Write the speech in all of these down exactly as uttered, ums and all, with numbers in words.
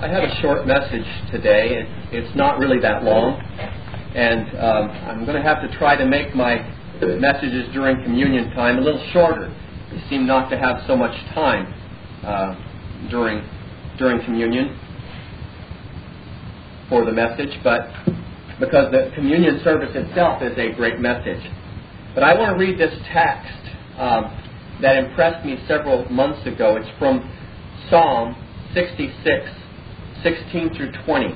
I have a short message today. It, it's not really that long, and um, I'm going to have to try to make my messages during communion time a little shorter. We seem not to have so much time uh, during during communion for the message, but because the communion service itself is a great message. But I want to read this text um, that impressed me several months ago. It's from Psalm sixty-six, sixteen through twenty.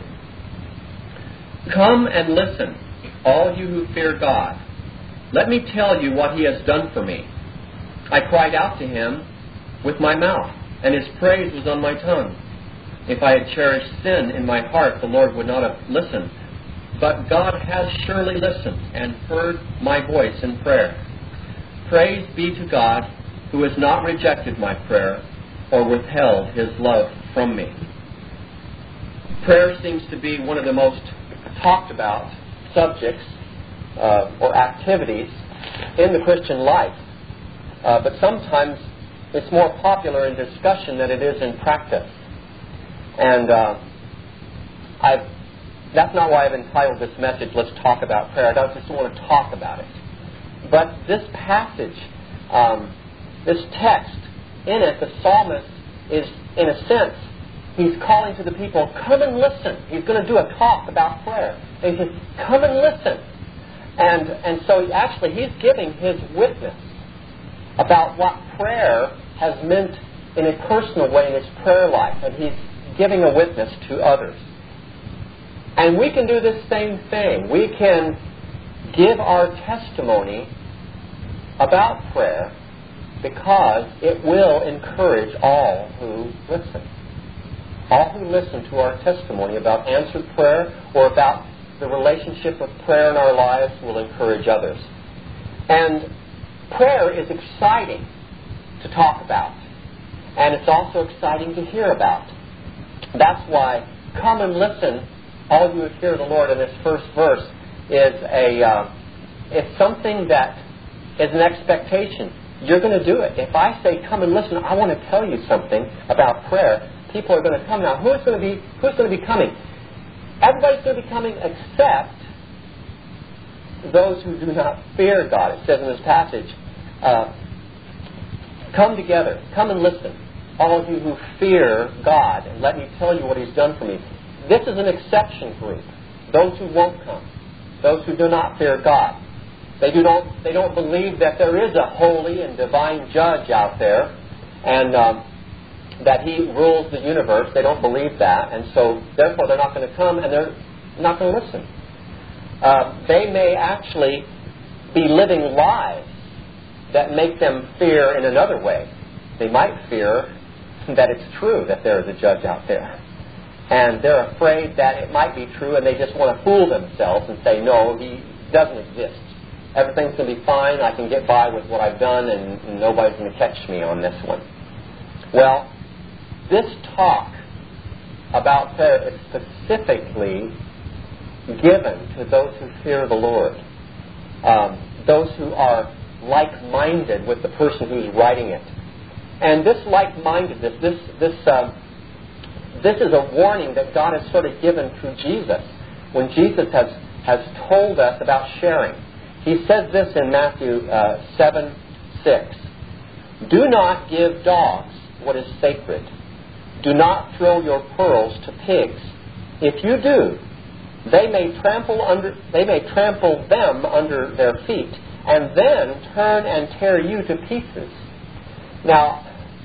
Come and listen, all you who fear God. Let me tell you what He has done for me. I cried out to Him with my mouth, and His praise was on my tongue. If I had cherished sin in my heart, the Lord would not have listened. But God has surely listened and heard my voice in prayer. Praise be to God, who has not rejected my prayer or withheld His love from me. Prayer seems to be one of the most talked about subjects uh, or activities in the Christian life. Uh, but sometimes it's more popular in discussion than it is in practice. And uh, I've, that's not why I've entitled this message, Let's Talk About Prayer. I don't just want to talk about it. But this passage, um, this text, in it, the psalmist is, in a sense, he's calling to the people, come and listen. He's going to do a talk about prayer. And he says, come and listen. And, and so he actually, he's giving his witness about what prayer has meant in a personal way in his prayer life. And he's giving a witness to others. And we can do this same thing. We can give our testimony about prayer because it will encourage all who listen. All who listen to our testimony about answered prayer or about the relationship of prayer in our lives will encourage others. And prayer is exciting to talk about. And it's also exciting to hear about. That's why come and listen, all you who hear the Lord, in this first verse is a uh, it's something that is an expectation. You're going to do it. If I say come and listen, I want to tell you something about prayer, people are going to come. Now, who's going to be who's going to be coming? Everybody's going to be coming except those who do not fear God. It says in this passage, uh, come together, come and listen, all of you who fear God, and let me tell you what He's done for me. This is an exception group. Those who won't come, those who do not fear God. They do not. They don't believe that there is a holy and divine judge out there, and um, that He rules the universe. They don't believe that, and so therefore they're not going to come, and they're not going to listen. Uh, they may actually be living lives that make them fear in another way. They might fear that it's true that there is a judge out there, and they're afraid that it might be true, and they just want to fool themselves and say, no, He doesn't exist. Everything's going to be fine. I can get by with what I've done, and, and nobody's going to catch me on this one. Well, this talk about prayer is specifically given to those who fear the Lord, um, those who are like-minded with the person who's writing it. And this like-mindedness, this this uh, this is a warning that God has sort of given through Jesus when Jesus has has told us about sharing. He says this in Matthew uh, seven six. Do not give dogs what is sacred. Do not throw your pearls to pigs. If you do, they may trample under they may trample them under their feet, and then turn and tear you to pieces. Now,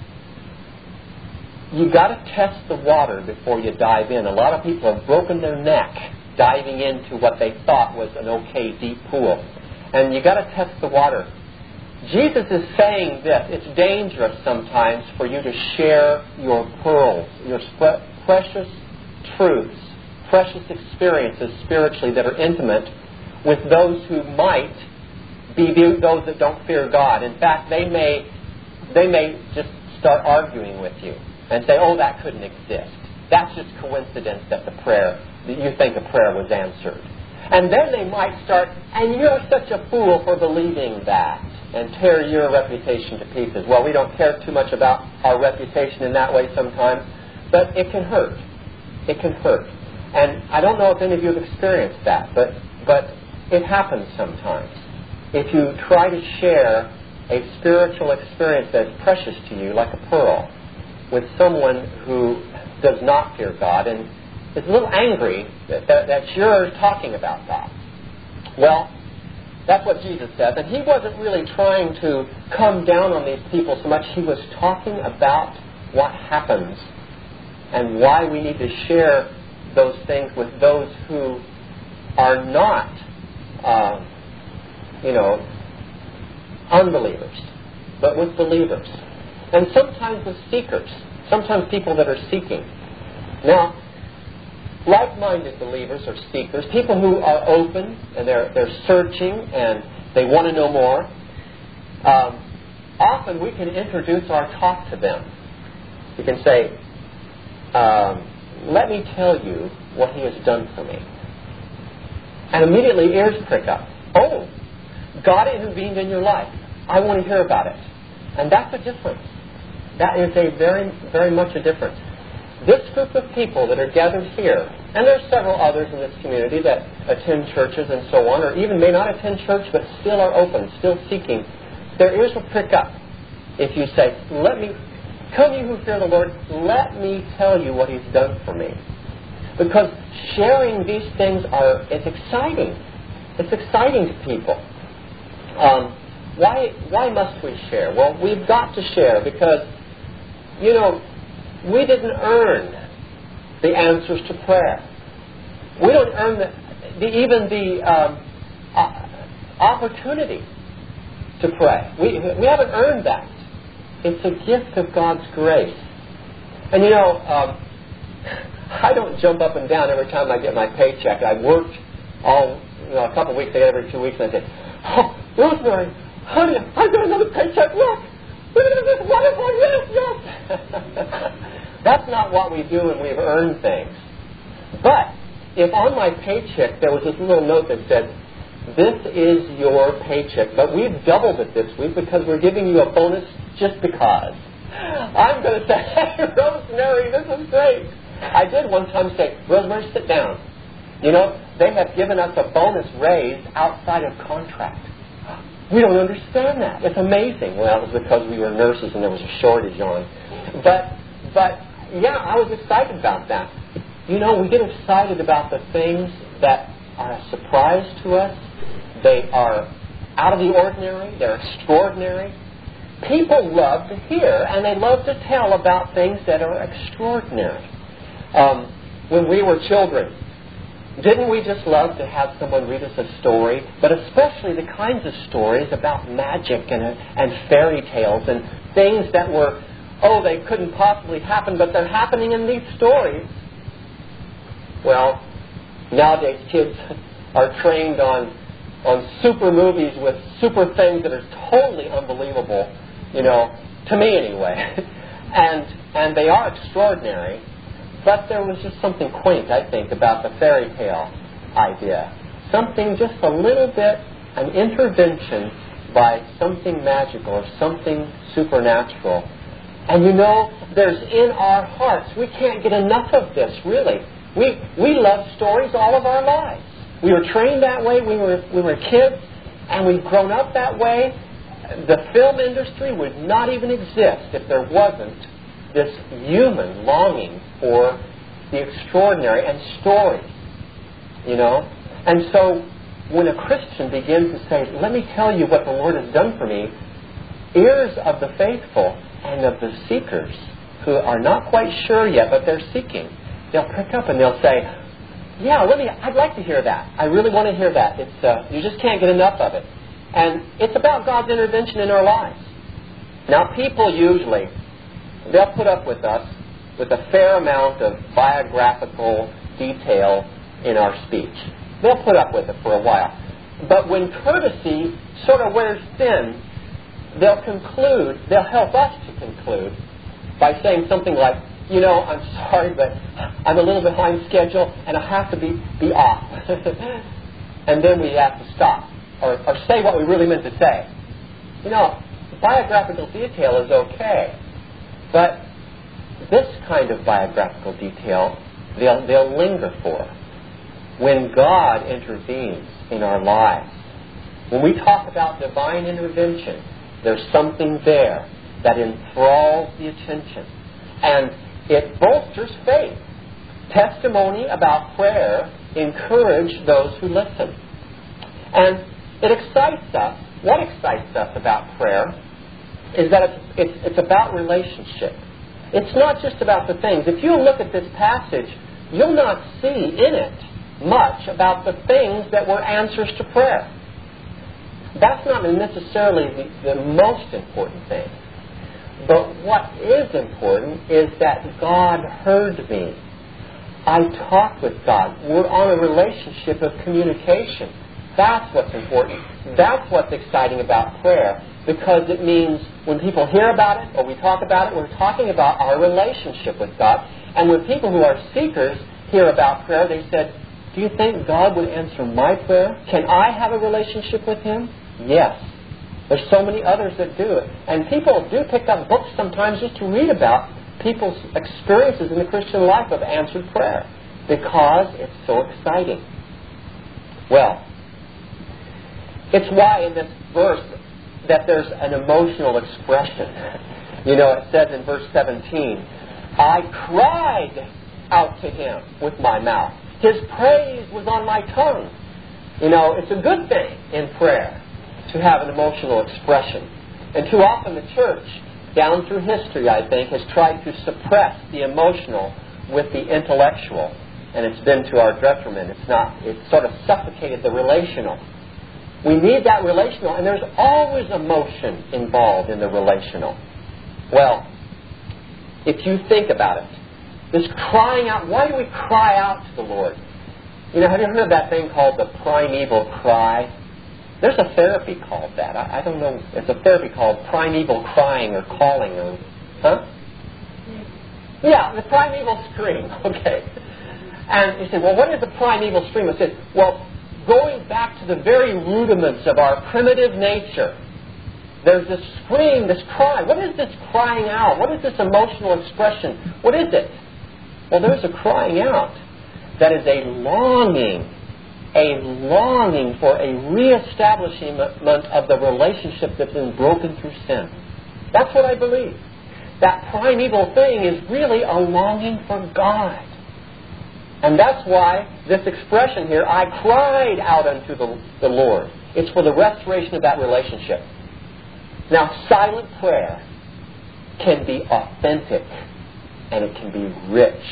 you've got to test the water before you dive in. A lot of people have broken their neck diving into what they thought was an okay deep pool. And you've got to test the water. Jesus is saying this. It's dangerous sometimes for you to share your pearls, your sp- precious truths, precious experiences spiritually that are intimate with those who might be those that don't fear God. In fact, they may they may just start arguing with you and say, oh, that couldn't exist. That's just coincidence that the prayer, that you think a prayer was answered. And then they might start, and you're such a fool for believing that, and tear your reputation to pieces. Well, we don't care too much about our reputation in that way sometimes, but it can hurt. it can hurt. And I don't know if any of you have experienced that, but but it happens sometimes. If you try to share a spiritual experience that's precious to you, like a pearl, with someone who does not fear God and is a little angry that, that, that you're talking about God. Well, that's what Jesus said. And he wasn't really trying to come down on these people so much. He was talking about what happens and why we need to share those things with those who are not, uh, you know, unbelievers, but with believers. And sometimes with seekers. Sometimes people that are seeking. Now, like-minded believers or seekers, people who are open and they're they're searching and they want to know more, um, often we can introduce our talk to them. We can say, um, let me tell you what he has done for me. And immediately ears prick up. Oh, God intervened in your life. I want to hear about it. And that's a difference. That is a very, very much a difference. This group of people that are gathered here, and there are several others in this community that attend churches and so on, or even may not attend church but still are open, still seeking, their ears will prick up if you say, let me, come you who fear the Lord, let me tell you what he's done for me. Because sharing these things are, it's exciting. It's exciting to people. Um, why, why must we share? Well, we've got to share because, you know, we didn't earn the answers to prayer. We don't earn the, the, even the um, uh, opportunity to pray. We, we haven't earned that. It's a gift of God's grace. And you know, um, I don't jump up and down every time I get my paycheck. I worked all, you know, a couple of weeks, I get every two weeks, and I say, oh, Rosemary, honey, I got another paycheck, look! Look at this wonderful, yes, yes! That's not what we do when we've earned things. But if on my paycheck there was this little note that said, this is your paycheck, but we've doubled it this week because we're giving you a bonus just because. I'm going to say, hey, Rosemary, this is great. I did one time say, Rosemary, sit down. You know, they have given us a bonus raise outside of contract. We don't understand that. It's amazing. Well, it was because we were nurses and there was a shortage on. But, but yeah, I was excited about that. You know, we get excited about the things that are a surprise to us. They are out of the ordinary. They're extraordinary. People love to hear and they love to tell about things that are extraordinary. Um, when we were children, didn't we just love to have someone read us a story? But especially the kinds of stories about magic and, and fairy tales and things that were, oh, they couldn't possibly happen, but they're happening in these stories. Well, nowadays kids are trained on on super movies with super things that are totally unbelievable, you know, to me anyway. and and they are extraordinary. But there was just something quaint, I think, about the fairy tale idea. Something just a little bit, an intervention by something magical or something supernatural. And you know, there's in our hearts, we can't get enough of this, really. We we love stories all of our lives. We were trained that way, we were we were kids, and we've grown up that way. The film industry would not even exist if there wasn't this human longing for the extraordinary and stories, you know. And so when a Christian begins to say, let me tell you what the Lord has done for me, ears of the faithful and of the seekers who are not quite sure yet, but they're seeking, they'll pick up and they'll say, yeah, let me, I'd like to hear that. I really want to hear that. It's uh, you just can't get enough of it. And it's about God's intervention in our lives. Now, people usually, they'll put up with us with a fair amount of biographical detail in our speech. They'll put up with it for a while. But when courtesy sort of wears thin, they'll conclude, they'll help us to conclude by saying something like, you know, I'm sorry, but I'm a little behind schedule and I have to be, be off. And then we have to stop or, or say what we really meant to say. You know, biographical detail is okay, but this kind of biographical detail they'll, they'll linger for. When God intervenes in our lives, when we talk about divine intervention, there's something there that enthralls the attention. And it bolsters faith. Testimony about prayer encourage those who listen. And it excites us. What excites us about prayer is that it's, it's, it's about relationship. It's not just about the things. If you look at this passage, you'll not see in it much about the things that were answers to prayer. That's not necessarily the, the most important thing. But what is important is that God heard me. I talked with God. We're on a relationship of communication. That's what's important. That's what's exciting about prayer, because it means when people hear about it or we talk about it, we're talking about our relationship with God. And when people who are seekers hear about prayer, they said, do you think God would answer my prayer? Can I have a relationship with Him? Yes. There's so many others that do it. And people do pick up books sometimes just to read about people's experiences in the Christian life of answered prayer, because it's so exciting. Well, it's why in this verse that there's an emotional expression. You know, it says in verse seventeen, I cried out to Him with my mouth. His praise was on my tongue. You know, it's a good thing in prayer to have an emotional expression. And too often the church, down through history, I think, has tried to suppress the emotional with the intellectual. And it's been to our detriment. It's not, it's sort of suffocated the relational. We need that relational, and there's always emotion involved in the relational. Well, if you think about it, this crying out, why do we cry out to the Lord? You know, have you heard of that thing called the primeval cry? There's a therapy called that. I, I don't know. It's a therapy called primeval crying or calling. Or, huh? Yeah, the primeval scream. Okay. And you say, well, what is the primeval scream? I said, well, going back to the very rudiments of our primitive nature, there's this scream, this cry. What is this crying out? What is this emotional expression? What is it? Well, there's a crying out that is a longing, a longing for a reestablishment of the relationship that's been broken through sin. That's what I believe. That primeval thing is really a longing for God. And that's why this expression here, I cried out unto the, the Lord. It's for the restoration of that relationship. Now, silent prayer can be authentic and it can be rich.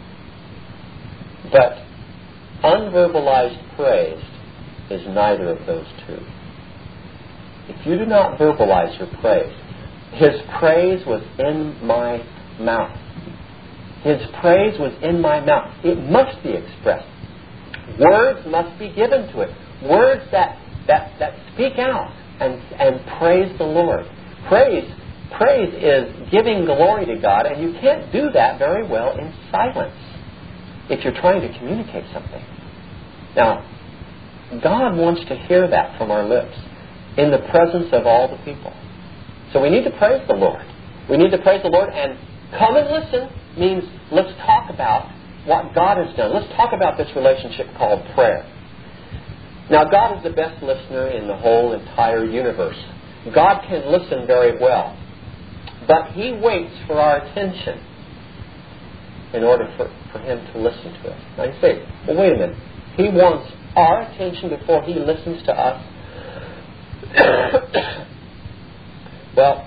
But unverbalized praise is neither of those two. If you do not verbalize your praise, His praise was in my mouth. His praise was in my mouth. It must be expressed. Words must be given to it. Words that, that, that speak out and, and praise the Lord. Praise, praise is giving glory to God, and you can't do that very well in silence if you're trying to communicate something. Now, God wants to hear that from our lips in the presence of all the people. So we need to praise the Lord. We need to praise the Lord, and come and listen means let's talk about what God has done. Let's talk about this relationship called prayer. Now, God is the best listener in the whole entire universe. God can listen very well. But He waits for our attention in order for, for Him to listen to us. Now you say, well, wait a minute. He wants our attention before He listens to us? Well,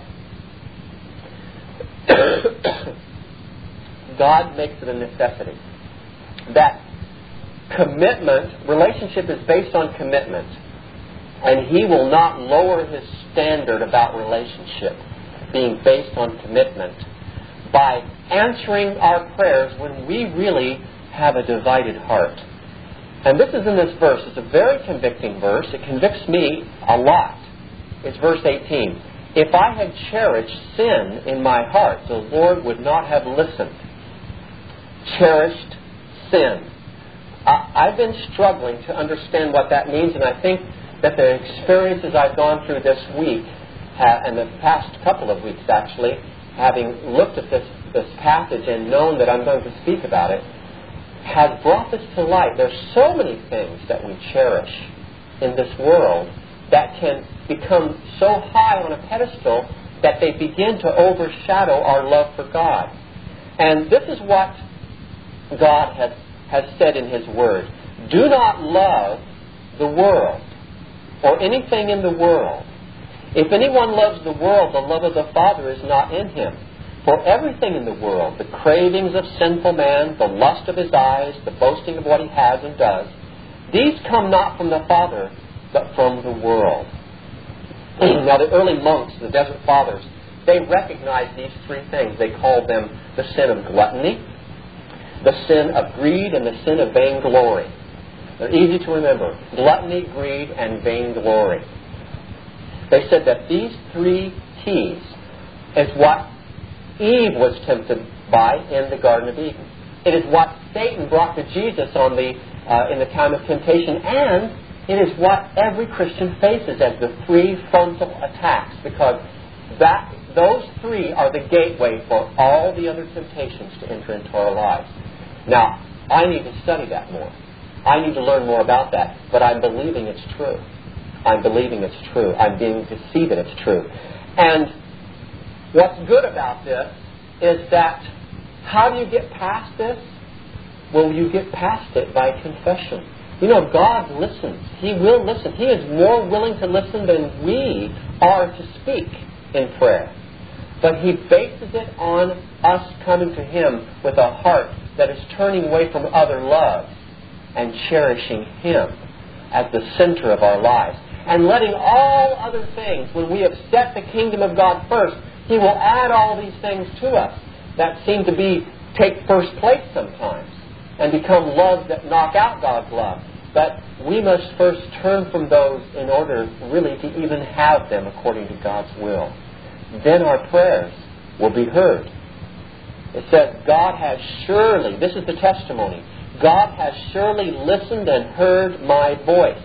God makes it a necessity. That commitment, relationship is based on commitment. And He will not lower His standard about relationship being based on commitment by answering our prayers when we really have a divided heart. And this is in this verse. It's a very convicting verse. It convicts me a lot. It's verse eighteen. If I had cherished sin in my heart, the Lord would not have listened. Cherished sin. I, I've been struggling to understand what that means, and I think that the experiences I've gone through this week, ha- and the past couple of weeks actually, having looked at this, this passage and known that I'm going to speak about it, has brought this to light. There's so many things that we cherish in this world that can become so high on a pedestal that they begin to overshadow our love for God. And this is what God has, has said in His Word. Do not love the world or anything in the world. If anyone loves the world, the love of the Father is not in him. For everything in the world, the cravings of sinful man, the lust of his eyes, the boasting of what he has and does, these come not from the Father, but from the world. Now the early monks, the Desert Fathers, they recognized these three things. They called them the sin of gluttony, the sin of greed, and the sin of vainglory. They're easy to remember. Gluttony, greed, and vainglory. They said that these three keys is what Eve was tempted by in the Garden of Eden. It is what Satan brought to Jesus on the uh, in the time of temptation, and it is what every Christian faces as the three frontal attacks, because that those three are the gateway for all the other temptations to enter into our lives. Now, I need to study that more. I need to learn more about that, but I'm believing it's true. I'm believing it's true. I'm being to see that it's true. And what's good about this is that how do you get past this? Well, you get past it by confession. You know, God listens. He will listen. He is more willing to listen than we are to speak in prayer. But He bases it on us coming to Him with a heart that is turning away from other loves and cherishing Him as the center of our lives. And letting all other things, when we have set the kingdom of God first, He will add all these things to us that seem to be take first place sometimes and become loves that knock out God's love. But we must first turn from those in order really to even have them according to God's will. Then our prayers will be heard. It says, God has surely, this is the testimony, God has surely listened and heard my voice.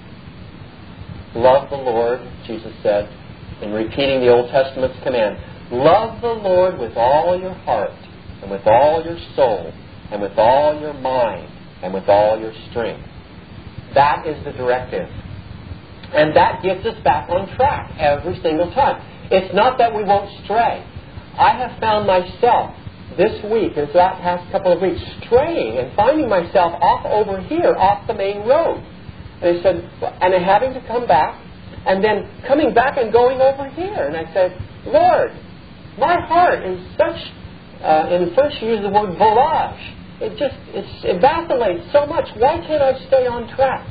Love the Lord, Jesus said, in repeating the Old Testament's command. Love the Lord with all your heart, and with all your soul, and with all your mind, and with all your strength. That is the directive. And that gets us back on track every single time. It's not that we won't stray. I have found myself this week, this past couple of weeks, straying and finding myself off over here, off the main road. And I said, and I'm having to come back, and then coming back and going over here. And I said, Lord, my heart is such, uh, and first you use the word volage. It just, it's, it vacillates so much. Why can't I stay on track?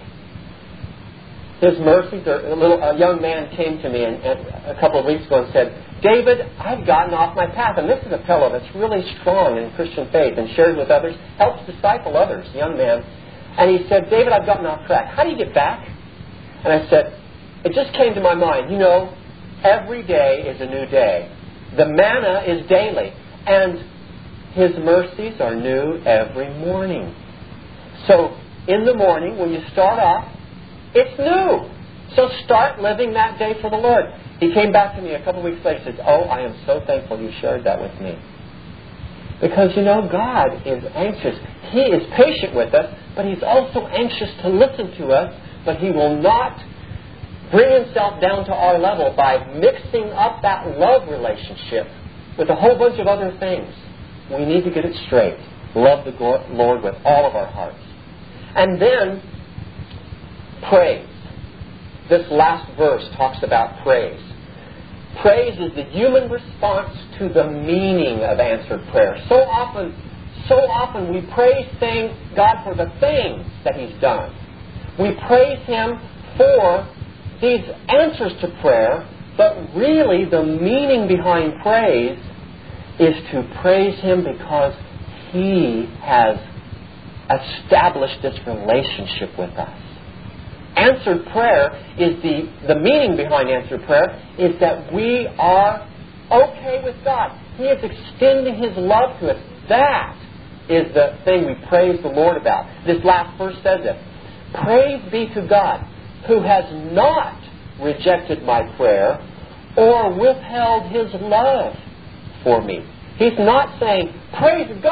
His mercies, a little a young man came to me and, and a couple of weeks ago and said, David, I've gotten off my path. And this is a fellow that's really strong in Christian faith and shares with others, helps disciple others, young man. And he said, David, I've gotten off track. How do you get back? And I said, it just came to my mind, you know, every day is a new day. The manna is daily. And His mercies are new every morning. So in the morning, when you start off, it's new. So start living that day for the Lord. He came back to me a couple of weeks later and said, oh, I am so thankful you shared that with me. Because, you know, God is anxious. He is patient with us, but He's also anxious to listen to us, but He will not bring Himself down to our level by mixing up that love relationship with a whole bunch of other things. We need to get it straight. Love the Lord with all of our hearts. And then, praise. This last verse talks about praise. Praise is the human response to the meaning of answered prayer. So often, so often we praise things, God for the things that He's done. We praise Him for these answers to prayer, but really the meaning behind praise is to praise Him because He has established this relationship with us. Answered prayer is the, the meaning behind answered prayer is that we are okay with God. He is extending His love to us. That is the thing we praise the Lord about. This last verse says it. Praise be to God, who has not rejected my prayer or withheld His love for me. He's not saying, praise God,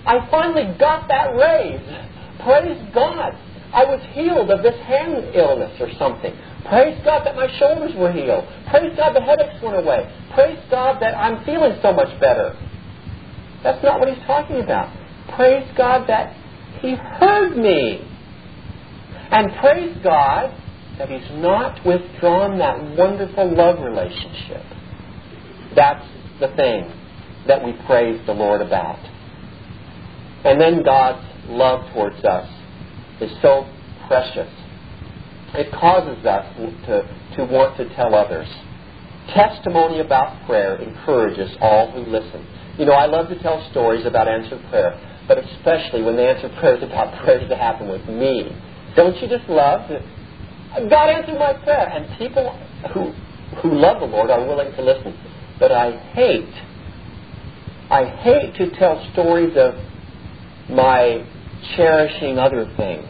I finally got that raise. Praise God. I was healed of this hand illness or something. Praise God that my shoulders were healed. Praise God the headaches went away. Praise God that I'm feeling so much better. That's not what he's talking about. Praise God that he heard me. And praise God that he's not withdrawn that wonderful love relationship. That's the thing that we praise the Lord about. And then God's love towards us is so precious. It causes us to, to want to tell others. Testimony about prayer encourages all who listen. You know, I love to tell stories about answered prayer, but especially when the answered prayer is about prayers that happen with me. Don't you just love that God answered my prayer? And people who who love the Lord are willing to listen. But I hate, I hate to tell stories of my cherishing other things.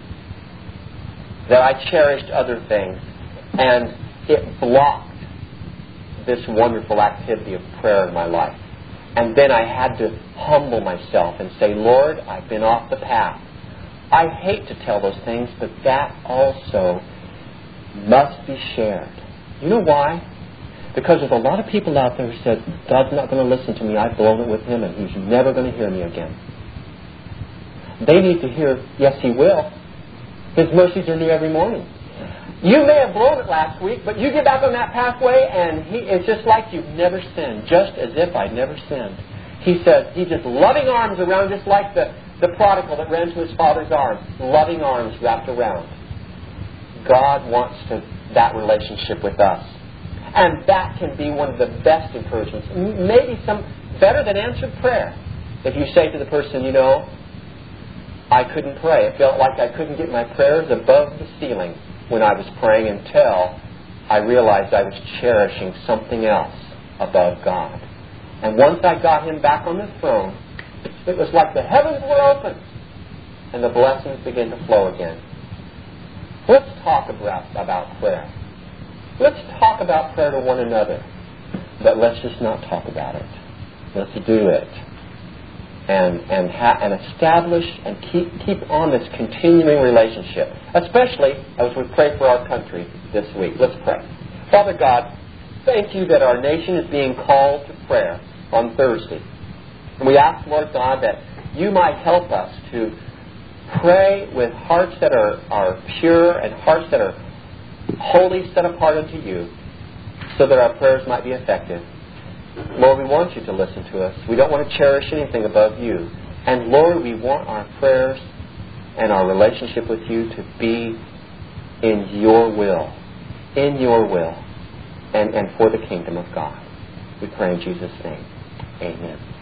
That I cherished other things. And it blocked this wonderful activity of prayer in my life. And then I had to humble myself and say, Lord, I've been off the path. I hate to tell those things, but that also must be shared. You know why? Because there's a lot of people out there who said, God's not going to listen to me. I've blown it with him and he's never going to hear me again. They need to hear, yes, he will. His mercies are new every morning. You may have blown it last week, but you get back on that pathway and he, it's just like you've never sinned, just as if I'd never sinned. He says, he's just loving arms around, just like the, the prodigal that ran to his father's arms. Loving arms wrapped around. God wants to, that relationship with us. And that can be one of the best encouragements. Maybe some better than answered prayer. If you say to the person, you know, I couldn't pray. It felt like I couldn't get my prayers above the ceiling when I was praying until I realized I was cherishing something else above God. And once I got him back on the throne, it was like the heavens were open and the blessings began to flow again. Let's talk about, about prayer. Let's talk about prayer to one another. But let's just not talk about it. Let's do it. And and, ha- and establish and keep keep on this continuing relationship. Especially as we pray for our country this week. Let's pray. Father God, thank you that our nation is being called to prayer on Thursday. And we ask, Lord God, that you might help us to pray with hearts that are, are pure and hearts that are wholly set apart unto you, so that our prayers might be effective. Lord, we want you to listen to us. We don't want to cherish anything above you. And Lord, we want our prayers and our relationship with you to be in your will. In your will. And, and for the kingdom of God. We pray in Jesus' name. Amen.